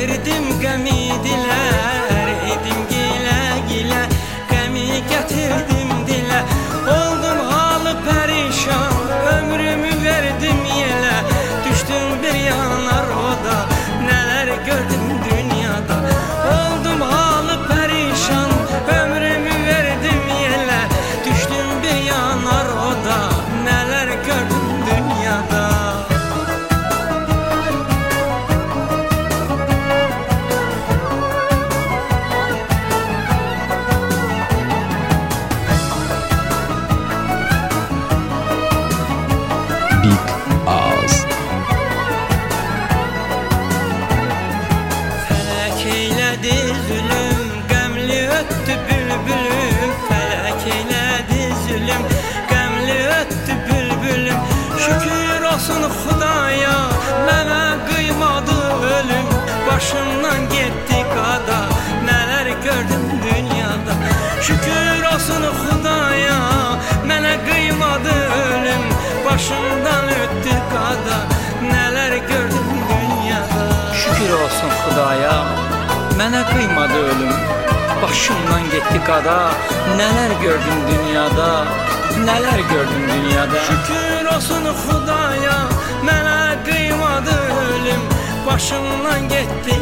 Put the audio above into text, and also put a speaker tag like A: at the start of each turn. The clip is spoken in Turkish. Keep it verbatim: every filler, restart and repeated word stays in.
A: getirdim qəmi dilə, edim gilə gilə, qəmi getirdim dilə. Oldum halı perişan, ömrümü verdim yelə, düştüm bir yanar oda, neler gördüm dünyada. Oldum halı perişan, ömrümü verdim yelə, düştüm bir yanar oda, neler gördüm dünyada.
B: Big Ağız.
A: Felek eyledi zulüm, qəmli öttü bülbülüm. Felek eyledi zulüm, qəmli öttü bülbülüm. Şükür olsun Xudaya, mənə qıymadı ölüm. Başımdan getdi qada, nələr gördüm dünyada. Şükür olsun Xudaya, mənə qıymadı ölüm. Başımdan öttü qada, nələr gördüm dünyada.
C: Şükür olsun Xudaya, mənə qıymadı ölüm. Başımdan getdi qada, nələr gördüm dünyada, nələr gördüm dünyada.
A: Şükür olsun Xudaya, mənə qıymadı ölüm. Başımdan getdi